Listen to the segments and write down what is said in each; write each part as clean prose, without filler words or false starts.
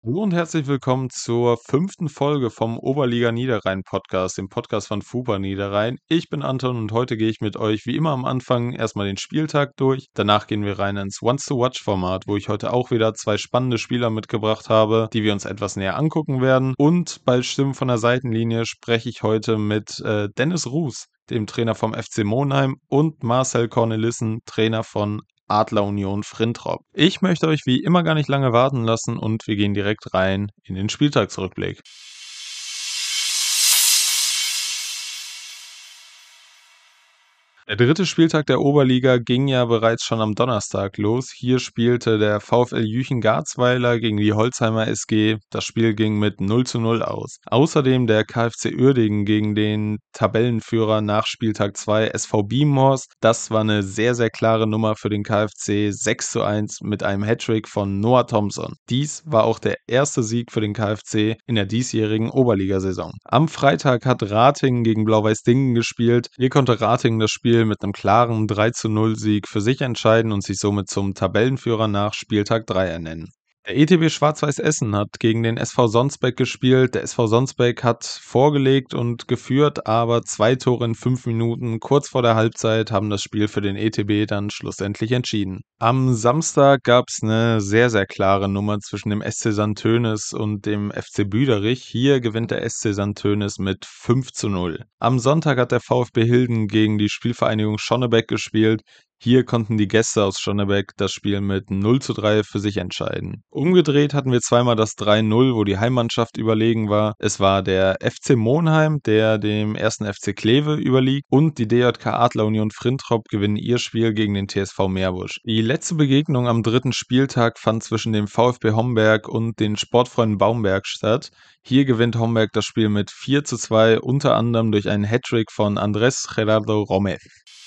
Hallo und herzlich willkommen zur 5. Folge vom Oberliga Niederrhein Podcast, dem Podcast von FUPA Niederrhein. Ich bin Anton und heute gehe ich mit euch wie immer am Anfang erstmal den Spieltag durch. Danach gehen wir rein ins Once-to-Watch-Format, wo ich heute auch wieder 2 spannende Spieler mitgebracht habe, die wir uns etwas näher angucken werden. Und bei Stimmen von der Seitenlinie spreche ich heute mit Dennis Ruß, dem Trainer vom FC Monheim, und Marcel Cornelissen, Trainer von Adler Union Frintrop. Ich möchte euch wie immer gar nicht lange warten lassen und wir gehen direkt rein in den Spieltagsrückblick. Der dritte Spieltag der Oberliga ging ja bereits schon am Donnerstag los. Hier spielte der VfL Jüchen-Garzweiler gegen die Holzheimer SG. Das Spiel ging mit 0:0 aus. Außerdem der KfC Uerdingen gegen den Tabellenführer nach Spieltag 2 SV Biemenhorst. Das war eine sehr, sehr klare Nummer für den KfC. 6:1 mit einem Hattrick von Noah Thompson. Dies war auch der erste Sieg für den KfC in der diesjährigen Oberligasaison. Am Freitag hat Ratingen gegen Blau-Weiß Dingen gespielt. Hier konnte Ratingen das Spiel mit einem klaren 3:0 Sieg für sich entscheiden und sich somit zum Tabellenführer nach Spieltag 3 ernennen. Der ETB Schwarz-Weiß Essen hat gegen den SV Sonsbeck gespielt. Der SV Sonsbeck hat vorgelegt und geführt, aber 2 Tore in 5 Minuten kurz vor der Halbzeit haben das Spiel für den ETB dann schlussendlich entschieden. Am Samstag gab es eine sehr, sehr klare Nummer zwischen dem SC Sandtönis und dem FC Büderich. Hier gewinnt der SC Sandtönis mit 5:0. Am Sonntag hat der VfB Hilden gegen die Spielvereinigung Schonnebeck gespielt. Hier konnten die Gäste aus Schonnebeck das Spiel mit 0:3 für sich entscheiden. Umgedreht hatten wir zweimal das 3:0, wo die Heimmannschaft überlegen war. Es war der FC Monheim, der dem 1. FC Kleve überliegt, und die DJK Adler Union Frintrop gewinnen ihr Spiel gegen den TSV Meerbusch. Die letzte Begegnung am dritten Spieltag fand zwischen dem VfB Homberg und den Sportfreunden Baumberg statt. Hier gewinnt Homberg das Spiel mit 4:2, unter anderem durch einen Hattrick von Andrés Gerardo Romez.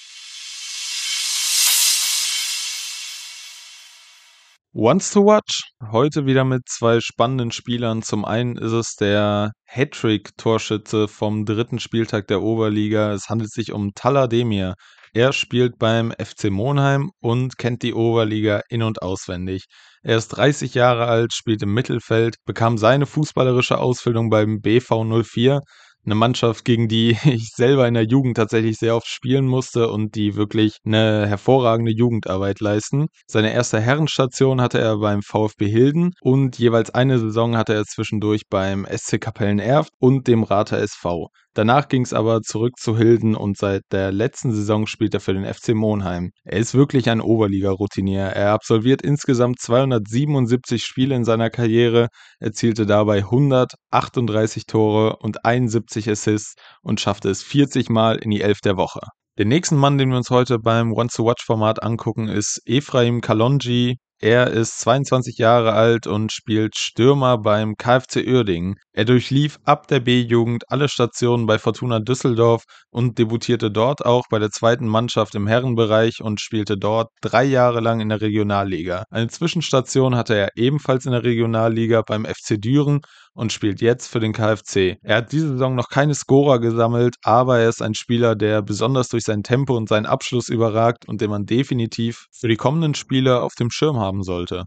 Once to watch. Heute wieder mit 2 spannenden Spielern. Zum einen ist es der Hattrick-Torschütze vom dritten Spieltag der Oberliga. Es handelt sich um Talla Demir. Er spielt beim FC Monheim und kennt die Oberliga in- und auswendig. Er ist 30 Jahre alt, spielt im Mittelfeld, bekam seine fußballerische Ausbildung beim BV 04. Eine Mannschaft, gegen die ich selber in der Jugend tatsächlich sehr oft spielen musste und die wirklich eine hervorragende Jugendarbeit leisten. Seine erste Herrenstation hatte er beim VfB Hilden und jeweils eine Saison hatte er zwischendurch beim SC Kapellen-Erft und dem Rather SV. Danach ging es aber zurück zu Hilden und seit der letzten Saison spielt er für den FC Monheim. Er ist wirklich ein Oberliga-Routinier. Er absolviert insgesamt 277 Spiele in seiner Karriere, erzielte dabei 138 Tore und 71 Assists und schaffte es 40 Mal in die Elf der Woche. Den nächsten Mann, den wir uns heute beim Once-to-Watch-Format angucken, ist Ephraim Kalonji. Er ist 22 Jahre alt und spielt Stürmer beim KfC Uerdingen. Er durchlief ab der B-Jugend alle Stationen bei Fortuna Düsseldorf und debütierte dort auch bei der zweiten Mannschaft im Herrenbereich und spielte dort 3 Jahre lang in der Regionalliga. Eine Zwischenstation hatte er ebenfalls in der Regionalliga beim FC Düren und spielt jetzt für den KfC. Er hat diese Saison noch keine Scorer gesammelt, aber er ist ein Spieler, der besonders durch sein Tempo und seinen Abschluss überragt und den man definitiv für die kommenden Spiele auf dem Schirm haben sollte.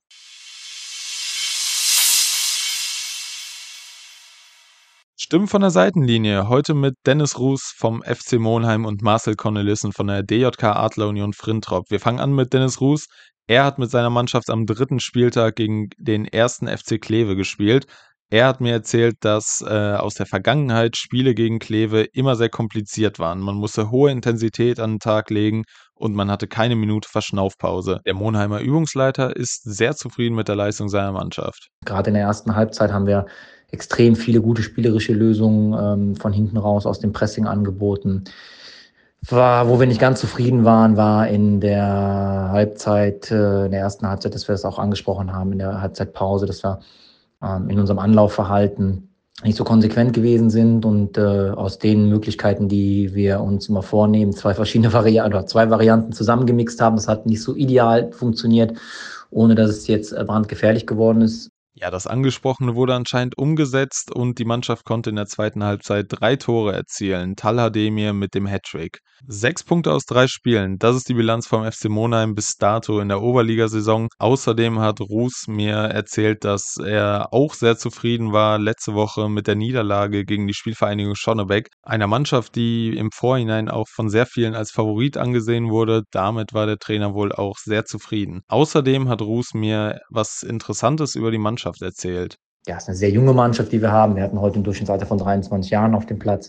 Stimmen von der Seitenlinie. Heute mit Dennis Ruß vom FC Monheim und Marcel Cornelissen von der DJK Adler Union Frintrop. Wir fangen an mit Dennis Ruß. Er hat mit seiner Mannschaft am dritten Spieltag gegen den 1. FC Kleve gespielt. Er hat mir erzählt, dass aus der Vergangenheit Spiele gegen Kleve immer sehr kompliziert waren. Man musste hohe Intensität an den Tag legen und man hatte keine Minute Verschnaufpause. Der Monheimer Übungsleiter ist sehr zufrieden mit der Leistung seiner Mannschaft. Gerade in der ersten Halbzeit haben wir extrem viele gute spielerische Lösungen von hinten raus aus dem Pressing angeboten. Wo wir nicht ganz zufrieden waren, war in der Halbzeit, in der ersten Halbzeit, dass wir das auch angesprochen haben, in der Halbzeitpause, dass wir in unserem Anlaufverhalten nicht so konsequent gewesen sind und aus den Möglichkeiten, die wir uns immer vornehmen, zwei Varianten zusammengemixt haben. Das hat nicht so ideal funktioniert, ohne dass es jetzt brandgefährlich geworden ist. Ja, das Angesprochene wurde anscheinend umgesetzt und die Mannschaft konnte in der zweiten Halbzeit 3 Tore erzielen. Talha Demir mit dem Hattrick. 6 Punkte aus 3 Spielen, das ist die Bilanz vom FC Monheim bis dato in der Oberligasaison. Außerdem hat Ruß mir erzählt, dass er auch sehr zufrieden war letzte Woche mit der Niederlage gegen die Spielvereinigung Schonnebeck, einer Mannschaft, die im Vorhinein auch von sehr vielen als Favorit angesehen wurde. Damit war der Trainer wohl auch sehr zufrieden. Außerdem hat Ruß mir was Interessantes über die Mannschaft erzählt. Ja, es ist eine sehr junge Mannschaft, die wir haben. Wir hatten heute ein Durchschnittsalter von 23 Jahren auf dem Platz.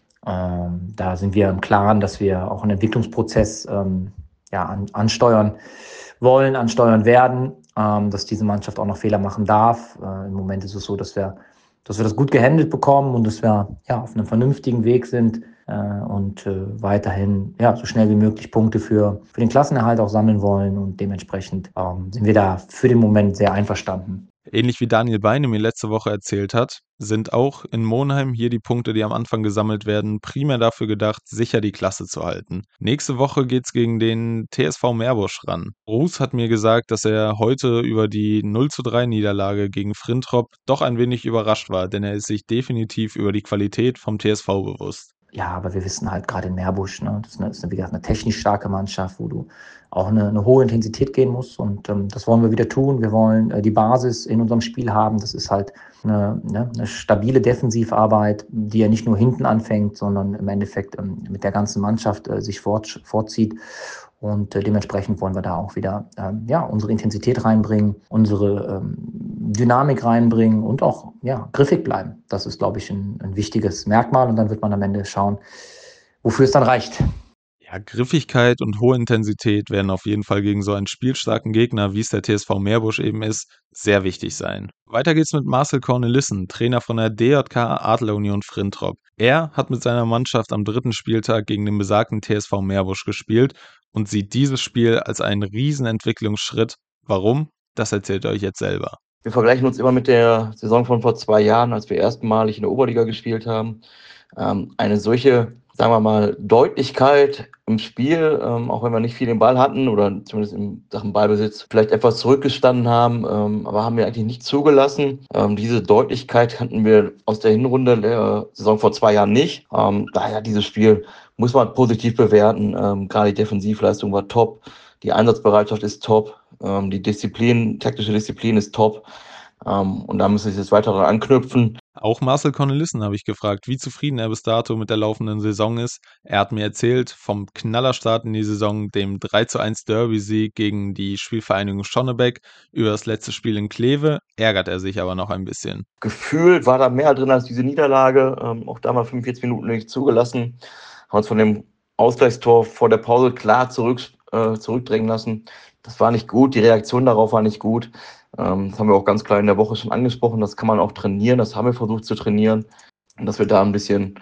Da sind wir im Klaren, dass wir auch einen Entwicklungsprozess ansteuern wollen, ansteuern werden, dass diese Mannschaft auch noch Fehler machen darf. Im Moment ist es so, dass wir das gut gehandelt bekommen und dass wir auf einem vernünftigen Weg sind und weiterhin so schnell wie möglich Punkte für den Klassenerhalt auch sammeln wollen. Und dementsprechend sind wir da für den Moment sehr einverstanden. Ähnlich wie Daniel Beine mir letzte Woche erzählt hat, sind auch in Monheim hier die Punkte, die am Anfang gesammelt werden, primär dafür gedacht, sicher die Klasse zu halten. Nächste Woche geht's gegen den TSV Meerbusch ran. Ruß hat mir gesagt, dass er heute über die 0:3 Niederlage gegen Frintrop doch ein wenig überrascht war, denn er ist sich definitiv über die Qualität vom TSV bewusst. Ja, aber wir wissen halt gerade in Meerbusch, ne, wie gesagt, eine technisch starke Mannschaft, wo du auch eine hohe Intensität gehen musst. Und das wollen wir wieder tun. Wir wollen die Basis in unserem Spiel haben. Das ist halt eine stabile Defensivarbeit, die ja nicht nur hinten anfängt, sondern im Endeffekt mit der ganzen Mannschaft sich vorzieht. Und dementsprechend wollen wir da auch wieder unsere Intensität reinbringen, unsere Dynamik reinbringen und auch griffig bleiben. Das ist, glaube ich, ein wichtiges Merkmal. Und dann wird man am Ende schauen, wofür es dann reicht. Ja, Griffigkeit und hohe Intensität werden auf jeden Fall gegen so einen spielstarken Gegner, wie es der TSV Meerbusch eben ist, sehr wichtig sein. Weiter geht's mit Marcel Cornelissen, Trainer von der DJK Adler Union Frintrop. Er hat mit seiner Mannschaft am 3. Spieltag gegen den besagten TSV Meerbusch gespielt und sieht dieses Spiel als einen riesen Entwicklungsschritt. Warum? Das erzählt er euch jetzt selber. Wir vergleichen uns immer mit der Saison von vor 2 Jahren, als wir erstmalig in der Oberliga gespielt haben. Eine solche, sagen wir mal, Deutlichkeit im Spiel, auch wenn wir nicht viel den Ball hatten oder zumindest in Sachen Ballbesitz vielleicht etwas zurückgestanden haben, aber haben wir eigentlich nicht zugelassen. Diese Deutlichkeit hatten wir aus der Hinrunde der Saison vor 2 Jahren nicht. Daher dieses Spiel muss man positiv bewerten. Gerade die Defensivleistung war top, die Einsatzbereitschaft ist top, die taktische Disziplin ist top. Und da müssen wir jetzt weiter dran anknüpfen. Auch Marcel Cornelissen habe ich gefragt, wie zufrieden er bis dato mit der laufenden Saison ist. Er hat mir erzählt vom Knallerstart in die Saison, dem 3:1 Derby-Sieg gegen die Spielvereinigung Schonnebeck. Über das letzte Spiel in Kleve ärgert er sich aber noch ein bisschen. Gefühlt war da mehr drin als diese Niederlage. Auch da mal 45 Minuten nicht zugelassen. Haben uns von dem Ausgleichstor vor der Pause klar zurückdrängen lassen. Das war nicht gut, die Reaktion darauf war nicht gut. Das haben wir auch ganz klar in der Woche schon angesprochen. Das kann man auch trainieren, das haben wir versucht zu trainieren. Und dass wir da ein bisschen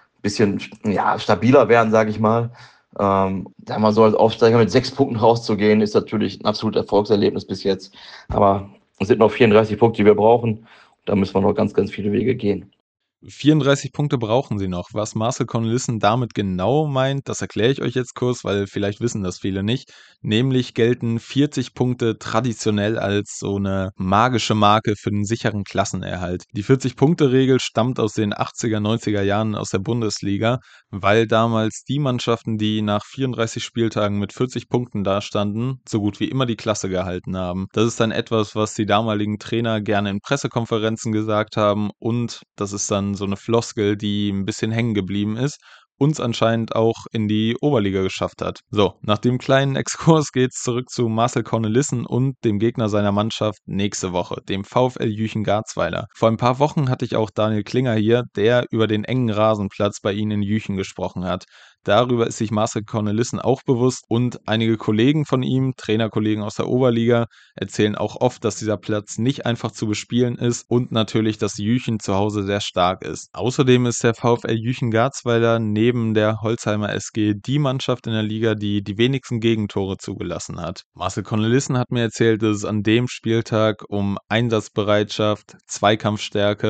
stabiler werden, sage ich mal. Da mal so als Aufsteiger mit 6 Punkten rauszugehen, ist natürlich ein absolutes Erfolgserlebnis bis jetzt. Aber es sind noch 34 Punkte, die wir brauchen. Da müssen wir noch ganz, ganz viele Wege gehen. 34 Punkte brauchen sie noch. Was Marcel Cornelissen damit genau meint, das erkläre ich euch jetzt kurz, weil vielleicht wissen das viele nicht. Nämlich gelten 40 Punkte traditionell als so eine magische Marke für den sicheren Klassenerhalt. Die 40-Punkte-Regel stammt aus den 80er, 90er Jahren aus der Bundesliga, weil damals die Mannschaften, die nach 34 Spieltagen mit 40 Punkten dastanden, so gut wie immer die Klasse gehalten haben. Das ist dann etwas, was die damaligen Trainer gerne in Pressekonferenzen gesagt haben und das ist dann so eine Floskel, die ein bisschen hängen geblieben ist, uns anscheinend auch in die Oberliga geschafft hat. So, nach dem kleinen Exkurs geht's zurück zu Marcel Cornelissen und dem Gegner seiner Mannschaft nächste Woche, dem VfL Jüchen-Garzweiler. Vor ein paar Wochen hatte ich auch Daniel Klinger hier, der über den engen Rasenplatz bei ihnen in Jüchen gesprochen hat. Darüber ist sich Marcel Cornelissen auch bewusst und einige Kollegen von ihm, Trainerkollegen aus der Oberliga, erzählen auch oft, dass dieser Platz nicht einfach zu bespielen ist und natürlich, dass Jüchen zu Hause sehr stark ist. Außerdem ist der VfL Jüchen-Garzweiler neben der Holzheimer SG die Mannschaft in der Liga, die die wenigsten Gegentore zugelassen hat. Marcel Cornelissen hat mir erzählt, dass es an dem Spieltag um Einsatzbereitschaft, Zweikampfstärke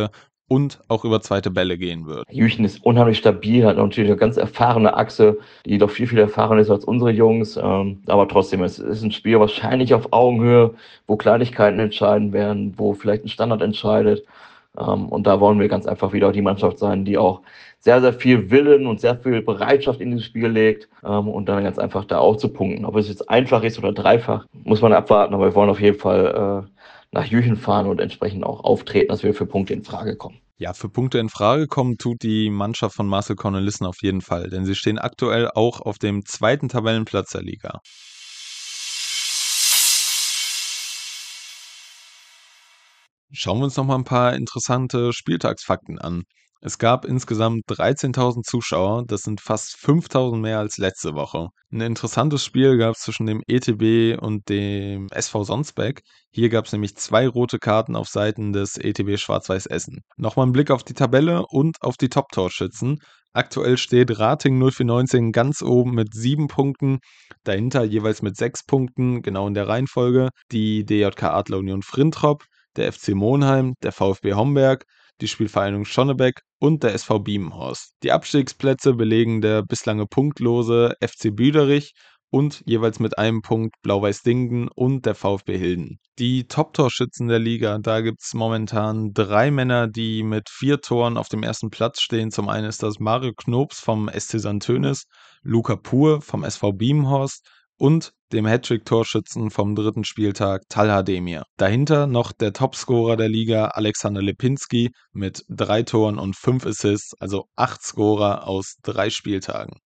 und auch über zweite Bälle gehen wird. Jüchen ist unheimlich stabil, hat natürlich eine ganz erfahrene Achse, die doch viel erfahrener ist als unsere Jungs. Aber trotzdem, es ist ein Spiel wahrscheinlich auf Augenhöhe, wo Kleinigkeiten entscheiden werden, wo vielleicht ein Standard entscheidet. Und da wollen wir ganz einfach wieder die Mannschaft sein, die auch sehr viel Willen und sehr viel Bereitschaft in dieses Spiel legt, und dann ganz einfach da auch zu punkten. Ob es jetzt einfach ist oder dreifach, muss man abwarten, aber wir wollen auf jeden Fall nach Jüchen fahren und entsprechend auch auftreten, dass wir für Punkte in Frage kommen. Ja, für Punkte in Frage kommen tut die Mannschaft von Marcel Cornelissen auf jeden Fall, denn sie stehen aktuell auch auf dem 2. Tabellenplatz der Liga. Schauen wir uns noch mal ein paar interessante Spieltagsfakten an. Es gab insgesamt 13.000 Zuschauer, das sind fast 5.000 mehr als letzte Woche. Ein interessantes Spiel gab es zwischen dem ETB und dem SV Sonsbeck. Hier gab es nämlich 2 rote Karten auf Seiten des ETB Schwarz-Weiß Essen. Nochmal ein Blick auf die Tabelle und auf die Top-Torschützen. Aktuell steht Rating 0419 ganz oben mit 7 Punkten, dahinter jeweils mit 6 Punkten, genau in der Reihenfolge, die DJK Adler Union Frintrop, der FC Monheim, der VfB Homberg, die Spielvereinigung Schonnebeck und der SV Biemenhorst. Die Abstiegsplätze belegen der bislange punktlose FC Büderich und jeweils mit einem Punkt Blau-Weiß Dingen und der VfB Hilden. Die Top-Torschützen der Liga, da gibt es momentan 3 Männer, die mit 4 Toren auf dem ersten Platz stehen. Zum einen ist das Mario Knobs vom SC Sandtönis, Luca Pur vom SV Biemenhorst und dem Hattrick-Torschützen vom 3. Spieltag Talha Demir. Dahinter noch der Topscorer der Liga Alexander Lipinski mit 3 Toren und 5 Assists, also 8 Scorer aus 3 Spieltagen.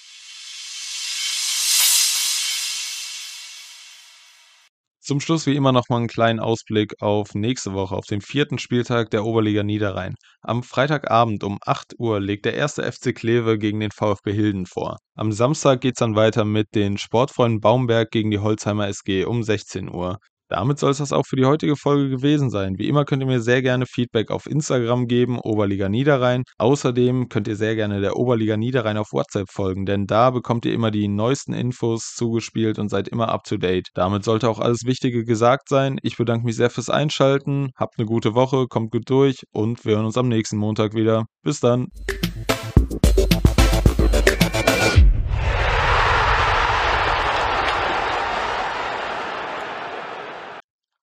Zum Schluss wie immer nochmal einen kleinen Ausblick auf nächste Woche, auf den 4. Spieltag der Oberliga Niederrhein. Am Freitagabend um 8 Uhr legt der 1. FC Kleve gegen den VfB Hilden vor. Am Samstag geht's dann weiter mit den Sportfreunden Baumberg gegen die Holzheimer SG um 16 Uhr. Damit soll es das auch für die heutige Folge gewesen sein. Wie immer könnt ihr mir sehr gerne Feedback auf Instagram geben, Oberliga Niederrhein. Außerdem könnt ihr sehr gerne der Oberliga Niederrhein auf WhatsApp folgen, denn da bekommt ihr immer die neuesten Infos zugespielt und seid immer up to date. Damit sollte auch alles Wichtige gesagt sein. Ich bedanke mich sehr fürs Einschalten. Habt eine gute Woche, kommt gut durch und wir hören uns am nächsten Montag wieder. Bis dann.